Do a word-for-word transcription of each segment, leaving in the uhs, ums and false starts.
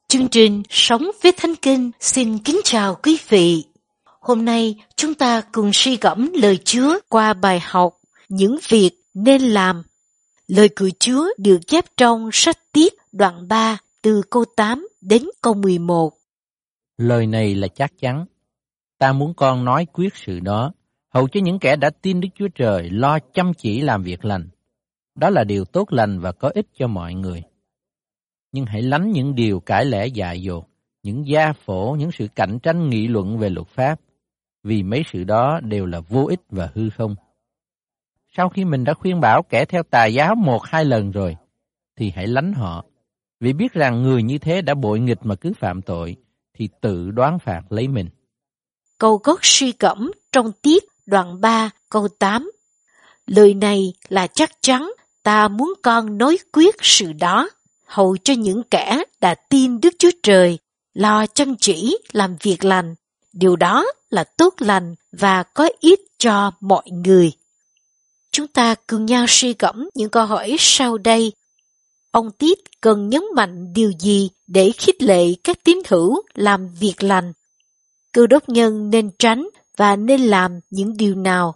Chương trình Sống với Thánh Kinh xin kính chào quý vị. Hôm nay chúng ta cùng suy gẫm lời Chúa qua bài học Những việc nên làm. Lời của Chúa được chép trong sách Tiết đoạn ba từ câu tám đến câu mười một. Lời này là chắc chắn. Ta muốn con nói quyết sự đó, hầu cho những kẻ đã tin Đức Chúa Trời lo chăm chỉ làm việc lành. Đó là điều tốt lành và có ích cho mọi người. Nhưng hãy lánh những điều cãi lẽ dại dột, những gia phổ, những sự cạnh tranh nghị luận về luật pháp, vì mấy sự đó đều là vô ích và hư không. Sau khi mình đã khuyên bảo kẻ theo tà giáo một hai lần rồi, thì hãy lánh họ, vì biết rằng người như thế đã bội nghịch mà cứ phạm tội, thì tự đoán phạt lấy mình. Câu gốc suy gẫm trong Tiết đoạn ba câu tám. Lời này là chắc chắn, ta muốn con nói quyết sự đó, hầu cho những kẻ đã tin Đức Chúa Trời lo chăm chỉ làm việc lành. Điều đó là tốt lành và có ích cho mọi người. Chúng ta cùng nhau suy gẫm những câu hỏi sau đây. Ông Tiết cần nhấn mạnh điều gì để khích lệ các tín hữu làm việc lành? Cơ đốc nhân nên tránh và nên làm những điều nào?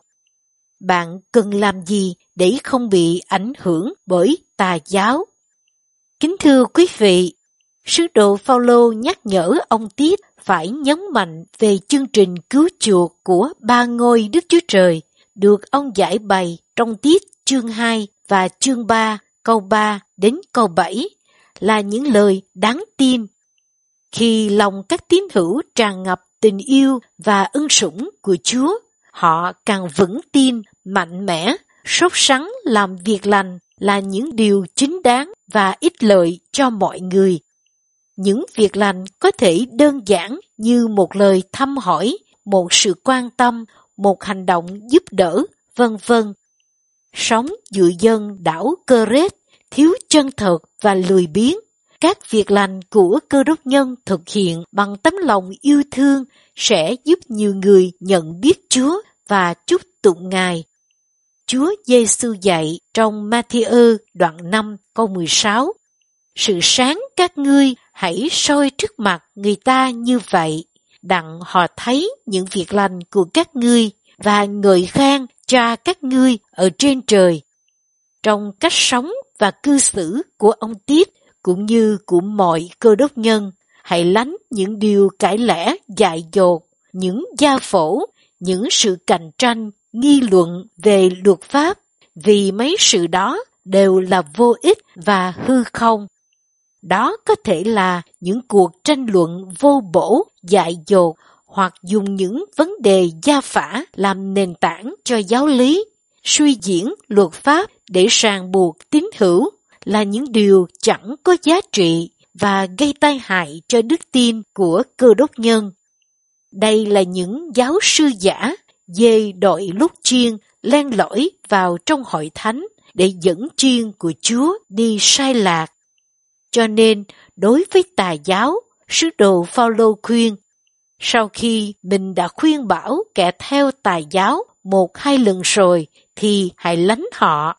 Bạn cần làm gì để không bị ảnh hưởng bởi tà giáo? Kính thưa quý vị, sứ đồ Phao-lô nhắc nhở ông Tiết phải nhấn mạnh về chương trình cứu chuộc của ba ngôi Đức Chúa Trời, được ông giải bày trong Tiết chương hai và chương ba, câu ba đến câu bảy, là những lời đáng tin. Khi lòng các tín hữu tràn ngập tình yêu và ân sủng của Chúa, họ càng vững tin, mạnh mẽ, sốt sắng làm việc lành là những điều chính đáng và ích lợi cho mọi người. Những việc lành có thể đơn giản như một lời thăm hỏi, một sự quan tâm, một hành động giúp đỡ, vân vân. Sống giữa dân đảo Cơ-rết, thiếu chân thật và lười biếng. Các việc lành của Cơ đốc nhân thực hiện bằng tấm lòng yêu thương sẽ giúp nhiều người nhận biết Chúa và chúc tụng Ngài. Chúa Giê-xu dạy trong Ma-thi-ơ đoạn năm câu mười sáu, sự sáng các ngươi hãy soi trước mặt người ta như vậy, đặng họ thấy những việc lành của các ngươi và ngợi khen cha các ngươi ở trên trời. Trong cách sống và cư xử của ông Tiết cũng như của mọi Cơ đốc nhân, hãy lánh những điều cãi lẽ dại dột, những gia phổ, những sự cạnh tranh, nghi luận về luật pháp, vì mấy sự đó đều là vô ích và hư không. Đó có thể là những cuộc tranh luận vô bổ, dại dột, hoặc dùng những vấn đề gia phả làm nền tảng cho giáo lý, suy diễn luật pháp để ràng buộc tín hữu, là những điều chẳng có giá trị và gây tai hại cho đức tin của Cơ đốc nhân. Đây là những giáo sư giả, dê đội lúc chiên len lỏi vào trong hội thánh để dẫn chiên của Chúa đi sai lạc. Cho nên, đối với tà giáo, sứ đồ Phao-lô khuyên, sau khi mình đã khuyên bảo kẻ theo tà giáo một hai lần rồi, thì hãy lánh họ.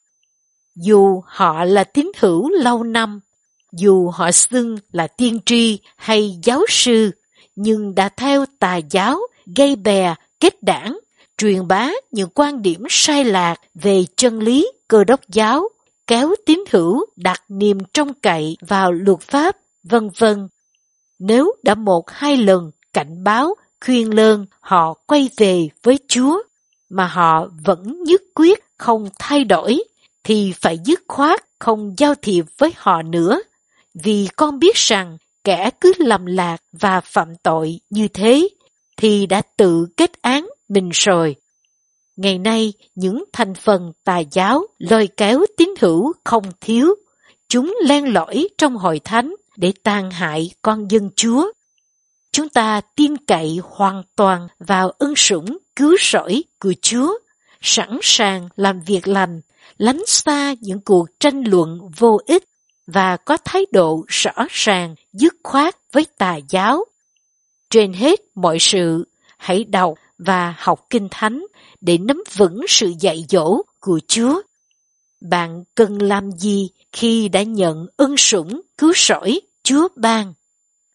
Dù họ là tín hữu lâu năm, dù họ xưng là tiên tri hay giáo sư, nhưng đã theo tà giáo, gây bè, kết đảng, truyền bá những quan điểm sai lạc về chân lý Cơ đốc giáo, kéo tín hữu đặt niềm trông cậy vào luật pháp, vân vân. Nếu đã một hai lần cảnh báo, khuyên lơn họ quay về với Chúa, mà họ vẫn nhất quyết không thay đổi, thì phải dứt khoát không giao thiệp với họ nữa, vì con biết rằng kẻ cứ lầm lạc và phạm tội như thế, thì đã tự kết án mình rồi. Ngày nay, những thành phần tà giáo lôi kéo tín hữu không thiếu. Chúng len lỏi trong hội thánh để tàn hại con dân Chúa. Chúng ta tin cậy hoàn toàn vào ân sủng cứu rỗi của Chúa, sẵn sàng làm việc lành, lánh xa những cuộc tranh luận vô ích và có thái độ rõ ràng, dứt khoát với tà giáo. Trên hết mọi sự, hãy đọc và học Kinh Thánh để nắm vững sự dạy dỗ của Chúa. Bạn cần làm gì khi đã nhận ân sủng cứu rỗi Chúa ban?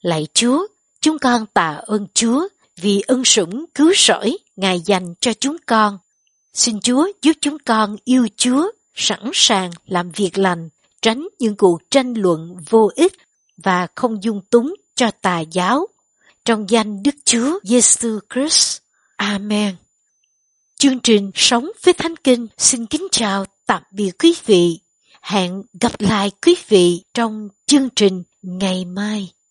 Lạy Chúa, chúng con tạ ơn Chúa vì ân sủng cứu rỗi Ngài dành cho chúng con. Xin Chúa giúp chúng con yêu Chúa, sẵn sàng làm việc lành, tránh những cuộc tranh luận vô ích và không dung túng cho tà giáo. Trong danh Đức Chúa Giêsu Christ. Amen. Chương trình Sống với Thánh Kinh xin kính chào tạm biệt quý vị. Hẹn gặp lại quý vị trong chương trình ngày mai.